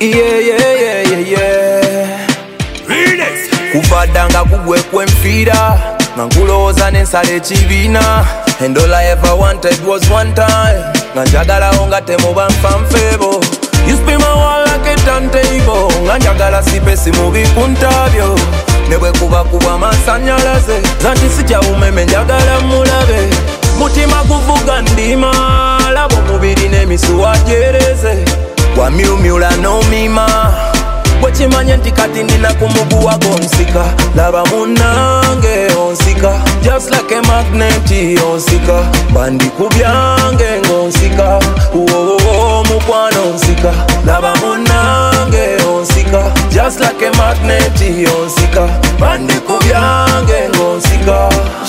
Kuvadanga kugwe kwemfira Ngankuloza nensala ekibiina And all I ever wanted was one time Nganjagala ongate muba nfanfebo You spin my wall like a turntable Nganjagala sipesi mubi kuntabyo Nebwe kuba masanyalaze Zanti sija umeme njagala mulabe Mutima kuvuga ndima Labo mubiri nemisu wajereze Wamiumyula no mima Wechimanye nti kati ndina kumuguwa gonsika Laba munange onsika Just like a magnet onsika Bandi kubyange ngonsika mukwano onsika Laba munange onsika Just like a magnet onsika Bandi kubyange ngonsika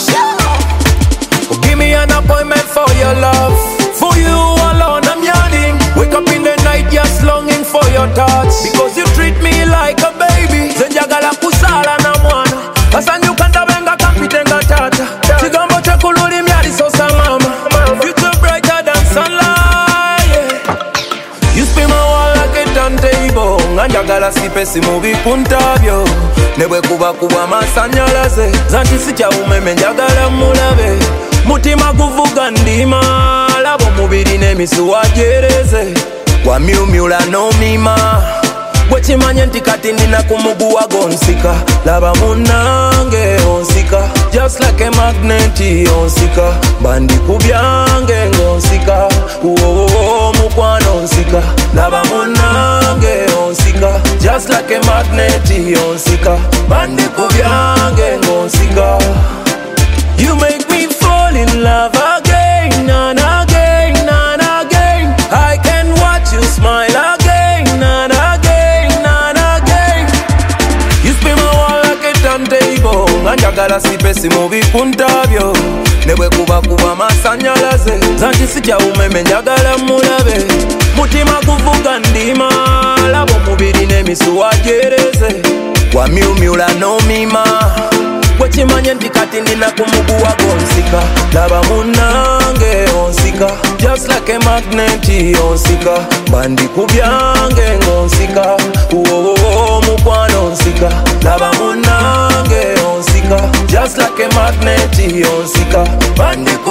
Give me an appointment for your love For you alone I'm yearning Wake up in the night just longing for your touch Because you treat me like a baby Zenjagala kusala na mwana Basanyukanda benga kapitenga tata Chigambo chekululi myali sosa mama Future brighter than sunlight yeah. You spin my wall like a turntable Nganjagala sipesi mubi kuntabyo Nebwe kuba masanyalaze Zanti sicha umeme njagala mulabe Mutima kuvuga ndima Labo mubiri nemisu wajereze Wamiumyula no mima Wechimanye nti kati ndina kumuguwa gonsika Laba munange onsika Just like a magnet onsika Bandi kubyange ngonsika mukwano onsika Laba munange onsika Just like a magnet onsika Bandi kubyange ngonsika You make me fall in love again and again and again I can watch you smile again and again and again You spin my wall like a turntable Nganjagala sipesi mubi kuntabyo Nebwe kuba masanyalaze Zanti sija umeme njagala mulabe Mutima kuvuga ndima Labo mubiri nemisu wajereze Wamiumyula no mima Wechimanye nti kati ndina kumuguwa gonsika Laba munange onsika Just like a magnet onsika Bandi kubyange ngonsika mukwano onsika Laba munange onsika Just like a magnet onsika Bandi